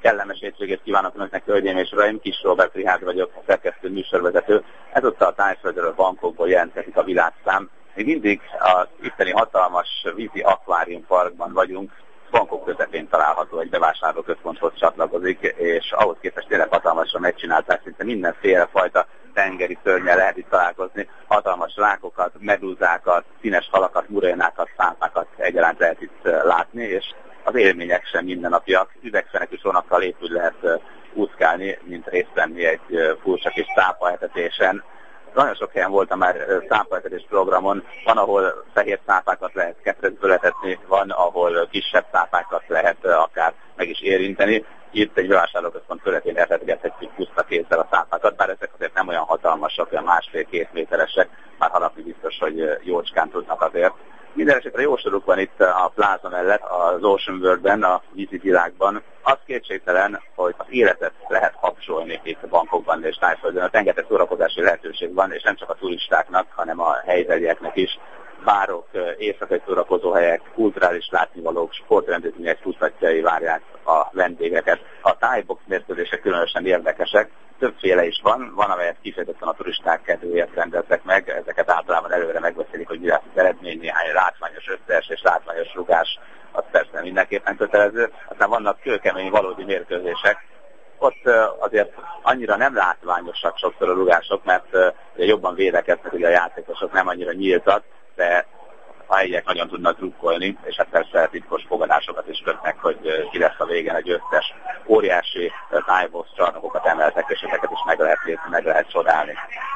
Kellemes hétvégét kívánok önöknek, hölgyeim és uraim, Kis Róbert Richárd vagyok, a szerkesztő műsorvezető. Ezúttal a Tájföldről, Bangkokból jelentkezik a világszám. Még mindig az itteni hatalmas vízi akváriumparkban vagyunk, Bangkok közepén található, egy bevásárlóközponthoz csatlakozik, és ahhoz képest tényleg hatalmasra megcsinálták, szinte mindenféle fajta tengeri szörnnyel lehet itt találkozni. Hatalmas rákokat, medúzákat, színes halakat, murénákat, szápákat egyaránt lehet itt látni, és az élmények sem mindennapiak. Üvegfenekű csónakkal épp úgy lehet úszkálni, mint részt venni egy furcsa kis szápaetetésen. Nagyon sok helyen voltam már szápaetetés programon, van, ahol fehér szápákat lehet ketrecből etetni, van, ahol kisebb szápákat lehet akár meg is érinteni. Itt egy bevásárlóközpont körzetén etetgethetjük puszta kézzel a szápákat, bár ezek azért nem olyan hatalmasak, olyan 1,5-2 méteresek, már harapni biztos, hogy jócskán tudnak azért. Minden esetre jó soruk van itt a pláza mellett, az Ocean World-ben, a vízi világban. Az kétségtelen, hogy az életet lehet kapcsolni itt Bangkokban és Tájföldön. Rengeteg szórakozási lehetőség van, és nem csak a turistáknak, hanem a helybelieknek is. Bárok, éjszakai szórakozóhelyek, kulturális látnivalók, sportrendezvények tucatjai várják a vendégeket. A thai-box mérkőzések különösen érdekesek. Többféle is van, amelyet kifejezetten a turisták kedvéért rendeztek meg, ezeket általában előre megbeszélik, hogy mi lesz az eredmény, néhány látványos összeesés, látványos rugás, az persze mindenképpen kötelező. Aztán vannak kőkemény valódi mérkőzések, ott azért annyira nem látványosak sokszor a rugások, mert jobban védekeznek, ugye a játékosok nem annyira nyíltak, de a helyiek nagyon tudnak drukkolni, és hát persze titkos fogadásokat is kötnek, hogy ki lesz a végén egy győztes. Óriási thai-box csarnokokat emeltek, és ezeket is meg lehet nézni, meg lehet csodálni.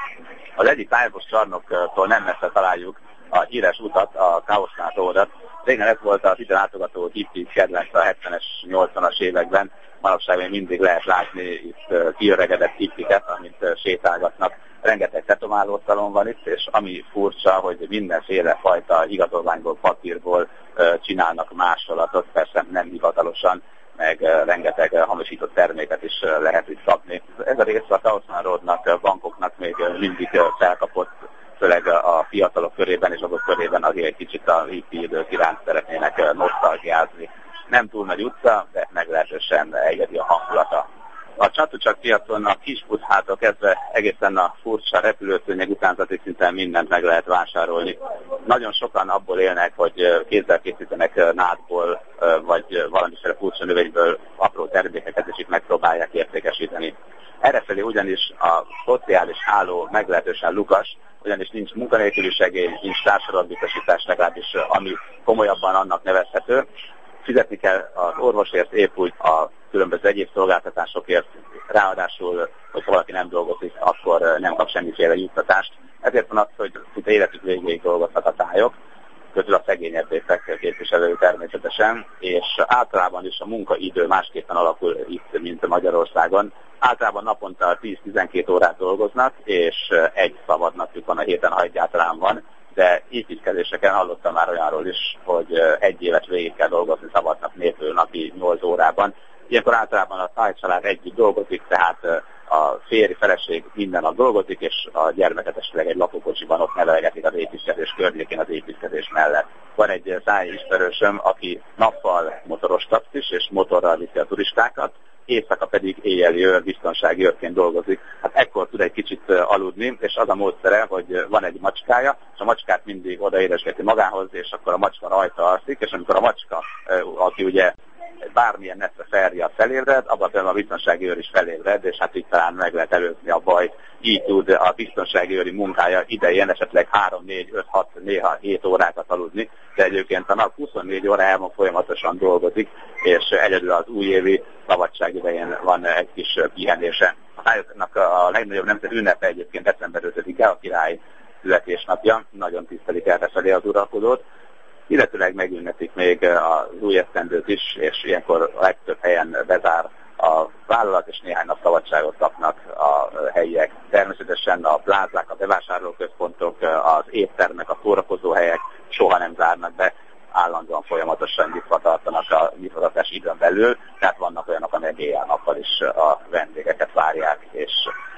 Az egyik thai-box csarnoktól nem messze találjuk a híres utat, a Khao San Road-ot. Régen ez volt az ide látogató hippi kedvenc a 70-es, 80-as években. Manapság még mindig lehet látni itt kiöregedett hippiket, amint sétálgatnak. Rengeteg tetoválószalon van itt, és ami furcsa, hogy mindenféle fajta igazolványból, papírból csinálnak másolatot, persze nem hivatalosan, meg rengeteg hamisított terméket is lehet itt kapni. Ez a rész a Khao San Roadnak, Bangkoknak még mindig felkapott, főleg a fiatalok körében és azok körében, akik egy kicsit a hippi idők iránt szeretnének nosztalgiázni. Nem túl nagy utca, de meglehetősen egyedi a hangulata. A Chatuchak piacon a kis buszhától kezdve egészen a furcsa repülőszőnyeg utánzati szinten mindent meg lehet vásárolni. Nagyon sokan abból élnek, hogy kézzel készítenek nádból, vagy valamiféle furcsa növényből apró termékeket, és itt megpróbálják értékesíteni. Errefelé ugyanis a szociális háló meglehetősen lukas, ugyanis nincs munkanélküli segély, nincs társadalombiztosítás, legalábbis ami komolyabban annak nevezhető. Fizetni kell az orvosért, épp úgy a különböző egyéb szolgáltatásokért, ráadásul, hogyha valaki nem dolgozik, akkor nem kap semmiféle juttatást. Ezért van az, hogy szinte életük végéig dolgoznak a tájok, közül a szegényebb részek képviselő természetesen, és általában is a munkaidő másképpen alakul itt, mint Magyarországon. Általában naponta 10-12 órát dolgoznak, és egy szabad napjuk van a héten, ha egyáltalán van, de építkezéseken hallottam már olyanról is, hogy egy évet végig kell dolgozni szabadnap nélkül napi 8 órában. Ilyenkor általában a táj család együtt dolgozik, tehát a férj, feleség minden nap dolgozik, és a gyermeket esetleg egy lakókocsiban ott nevelgetik az építkezés környékén, az építkezés mellett. Van egy táj ismerősöm, aki nappal motoros taxis, és motorral viszi a turistákat, éjszaka pedig éjjeli őr, biztonsági őrként dolgozik. Hát ekkor tud egy kicsit aludni, és az a módszere, hogy van egy macskája, és a macskát mindig odaédesgeti magához, és akkor a macska rajta alszik, és amikor a macska, aki ugye bármilyen messze felriad felébred, abban a biztonsági őr is felébred, és hát így talán meg lehet előzni a bajt. Így tud a biztonsági őri munkája idején esetleg 3, 4, 5, 6, néha 7 órákat aludni, de egyébként a nap 24 órájában folyamatosan dolgozik, és egyedül az újévi szabadság idején van egy kis pihenése. A tájoknak a legnagyobb nemzeti ünnepe egyébként december 5-e, a király születésnapja, nagyon tisztelik errefelé az uralkodót. Illetőleg megünnepik még az új esztendőt is, és ilyenkor a legtöbb helyen bezár a vállalat, és néhány nap szabadságot kapnak a helyiek. Természetesen a plázák, a bevásárlóközpontok, az éttermek, a szórakozóhelyek soha nem zárnak be, állandóan folyamatosan nyitva tartanak a nyitvatartási időn belül, tehát vannak olyanok, amelyek éjjel-nappal is a vendégeket várják, és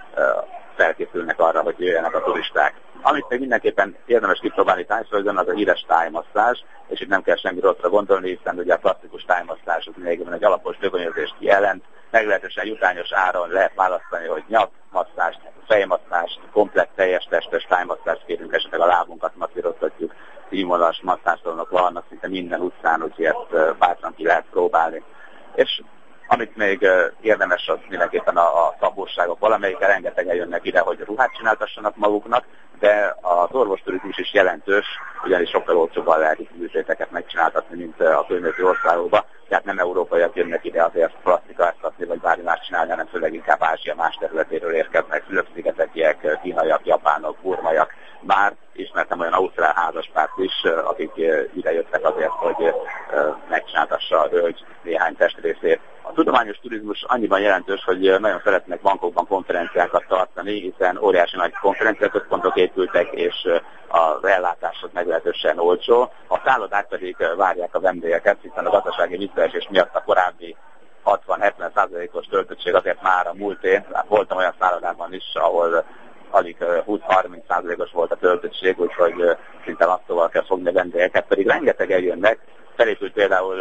felkészülnek arra, hogy jöjjenek a turisták. Amit még mindenképpen érdemes kipróbálni Tájföldön, az a híres tájmasszázs, és itt nem kell semmi rosszra gondolni, hiszen ugye a klasszikus tájmasszázs még egy alapos dögönyözést jelent, meglehetősen jutányos áron lehet választani, hogy nyakmasszást, fejmasszást, komplett teljes testes tájmasszást kérünk, esetleg a lábunkat masszíroztatjuk, színvonalas masszástolnok vannak szinte minden utcán, úgyhogy ezt bátran ki lehet próbálni. És amit még érdemes, az mindenképpen a szabóságok. Valamelyikkel rengetegen jönnek ide, hogy ruhát csináltassanak maguknak, de az orvosturizmus is jelentős, ugyanis sokkal olcsóbban lehet itt műtéteket megcsináltatni, mint a környező országokban. Tehát nem európaiak jönnek ide azért plastikáztatni, vagy bármi más csinálni, hanem főleg inkább Ázsia más területéről érkeznek, Fülöp-szigetekiek, kínaiak, japánok, burmaiak. Bár ismertem olyan ausztrál házaspárt is, akik ide jöttek azért, hogy megcsináltassa a hölgy néhány testrészét. A tudományos turizmus annyiban jelentős, hogy nagyon szeretnek bankokban konferenciákat tartani, hiszen óriási nagy konferenciaközpontok épültek, és az ellátások meglehetősen olcsó. A szállodák pedig várják a vendégeket, hiszen a gazdasági visszaesés miatt a korábbi 60-70%-os töltöttség azért már a múlté. Voltam olyan szállodában is, ahol alig 20-30%-os volt a töltöttség, úgyhogy szinte lasztóval kell fogni a vendégeket, pedig rengeteg eljönnek. Felépült például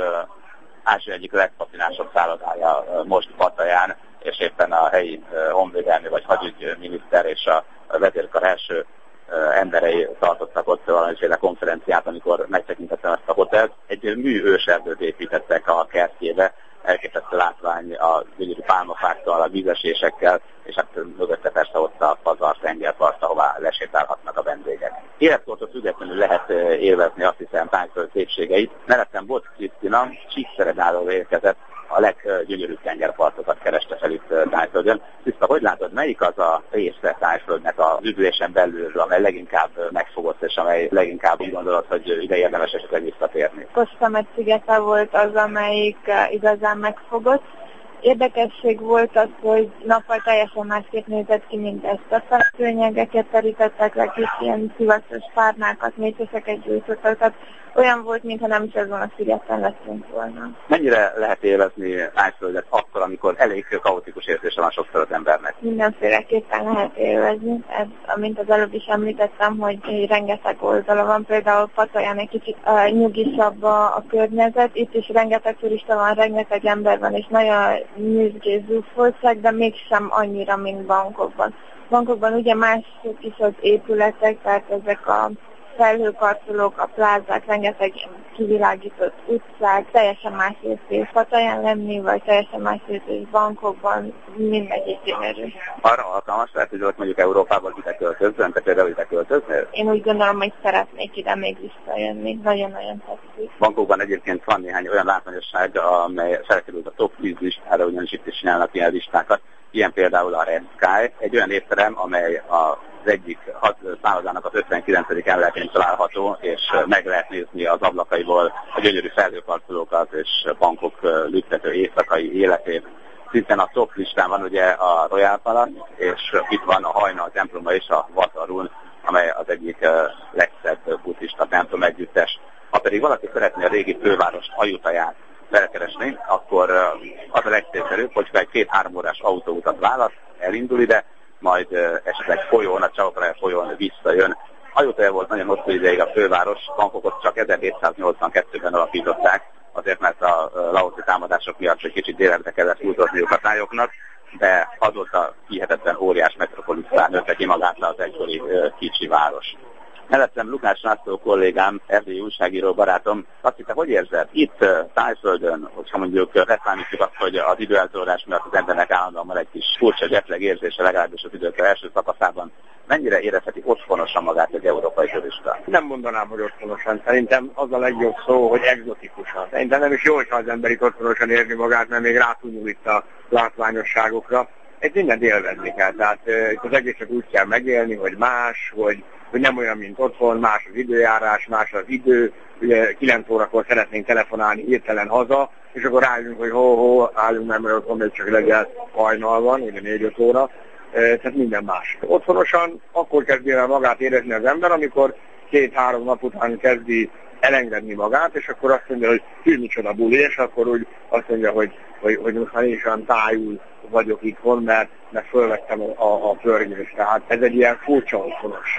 Ázsia egyik legfaszinásabb szállodája most Pattayán, és éppen a helyi honvédelmi vagy hadügyminiszter és a vezérkar első emberei tartottak ott valamiféle konferenciát, amikor megtekintettem ezt a hotelt. Egy műőserdőt építettek a kertjébe, elképesztő látvány a gyönyörű pálmafákkal, a vízesésekkel, és hát mögötte persze ott a pazar tengerpart, ahová lesétálhatnak a vendégek. Életkortól függetlenül lehet élvezni, azt hiszem, Tájföld szépségeit. Mellettem Bocz Krisztina Csíkszeredáról érkezett, a leggyönyörűbb tengerpartokat kereste fel itt Tájföldön. Kriszta, hogy látod, melyik az a része Tájföldnek az üdülésen belül, amely leginkább megfogott, és amely leginkább úgy gondolod, hogy ide érdemes esetleg visszatérni? Kostamet szigete volt az, amelyik igazán megfogott. Érdekesség volt az, hogy nappal teljesen másképp nézett ki, mint ezt a szőnyegeket terítettek le, kis ilyen szivacsos párnákat, mécseseket gyújtottak, tehát olyan volt, mintha nem is azon a szigeten lettünk volna. Mennyire lehet élvezni Tájföldet akkor, amikor elég kaotikus érzése van sokszor az embernek? Mindenféleképpen lehet élvezni. Ez, amint az előbb is említettem, hogy rengeteg oldala van. Például Pattayán egy kicsit nyugisabb a környezet. Itt is rengeteg turista van, rengeteg ember van, és nagyon nyüzsgés zúfoltság, de mégsem annyira, mint Bangkokban. Bangkokban ugye mások is az épületek, tehát ezek a felhőkarcolók, a plázák, rengeteg kivilágított utcák, teljesen más érzés Pattayán lenni, vagy teljesen más érzés Bangkokban, mindegyik gyönyörű. Arra alkalmas lehet, hogy ott mondjuk Európában ide költözzen, te például ide költöznél? Én úgy gondolom, hogy szeretnék ide még visszajönni. Nagyon-nagyon tetszik. Bangkokban egyébként van néhány olyan látványosság, amely felkerült a top 10 listára, ugyanis itt is csinálnak ilyen listákat. Ilyen például a Red Sky, egy olyan étterem, amely az egyik szállodának az 59. emeletén található, és meg lehet nézni az ablakaiból a gyönyörű felhőkarcolókat és Bangkok lüktető éjszakai életét. Szintén a top listán van ugye a Royal Palace, és itt van a Hajnal temploma és a Wat Arun, amely az egyik legszebb buddhista templom együttes. Ha pedig valaki szeretné a régi főváros Ajutaját felkeresni, akkor az a legszépszerűbb, hogyha egy 2-3 órás autóutat választ, elindul ide, majd esetleg folyón, a Chao Phraya folyón visszajön. Ajutaja volt nagyon hosszú ideig a főváros, Bangkokot csak 1782-ben alapították, azért mert a laoszi támadások miatt egy kicsit délre kellett húzódniuk a tájoknak, de azóta hihetetlen óriás metropolisztán nőtte ki magát le az egykori kicsi város. Mellettem Lukács László kollégám, erdélyi újságíró barátom. Azt hiszem, hogy érzed? Itt Tájföldön, hogyha mondjuk leszámítjuk azt, hogy az időeltolódás miatt az embernek állandóan van egy kis furcsa jetleg érzése, legalábbis az idők első szakaszában, mennyire érezheti otthonosan magát egy európai turista? Nem mondanám, hogy otthonosan. Szerintem az a legjobb szó, hogy egzotikusan. Szerintem nem is jó, hogyha az ember itt otthonosan érzi magát, mert még rátúnyul itt a látványosságokra. Egy mindent élvezni kell, tehát itt az egészet úgy kell megélni, hogy más, hogy nem olyan, mint otthon, más az időjárás, más az idő. Ugye 9 órakor szeretnénk telefonálni hirtelen haza, és akkor rájönünk, hogy álljunk meg, mert otthon még csak reggel hajnal van, ugye 4-5 óra, tehát minden más. Otthonosan akkor kezdi el magát érezni az ember, amikor 2-3 nap után kezdi elengedni magát, és akkor azt mondja, hogy hű, micsoda buli, és akkor úgy azt mondja, hogy most már én is olyan tájul vagyok itthon, mert fölvettem a pörgést. Tehát ez egy ilyen furcsa otthonosság.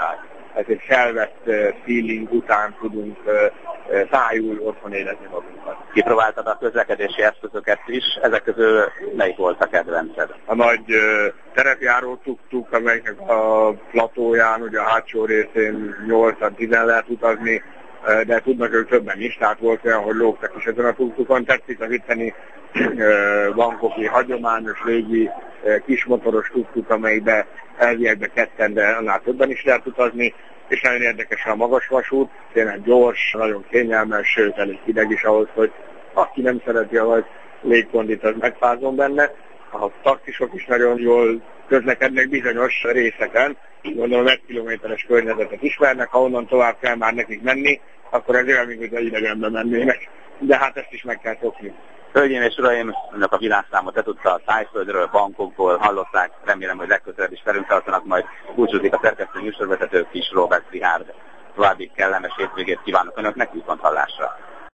ez egy felvett feeling után tudunk tájul otthon érezni magunkat. Kipróbáltad a közlekedési eszközöket is, ezek közül melyik volt a kedvenced? A nagy terepjáró tuk-tuk, amelynek a platóján, ugye a hátsó részén 8-10 lehet utazni, de tudnak ők többen is, tehát volt olyan, hogy lógtak is ezen a tuk-tukon. Tetszik az itteni bangkoki hagyományos, régi, kismotoros tuk-tuk, amelybe elviekbe ketten, de annál többen is lehet utazni, és nagyon érdekes a magas vasút, tényleg gyors, nagyon kényelmes, sőt elég hideg is ahhoz, hogy aki nem szereti a légkondit, az megfázom benne. A taxisok is nagyon jól közlekednek bizonyos részeken, gondolom 1 kilométeres környezetet ismernek, ha onnan tovább kell már nekik menni, akkor ez olyan, mint hogy idegenbe mennének, de hát ezt is meg kell szokni. Hölgyeim és uraim, önök a világszámot letudta a Tájföldről, Bangkokból hallották, remélem, hogy legközelebb is velünk tartanak, majd búcsúzik a szerkesztő műsorvezető Kis Róbert Richárd. További kellemes hétvégét kívánok önöknek, viszont hallásra!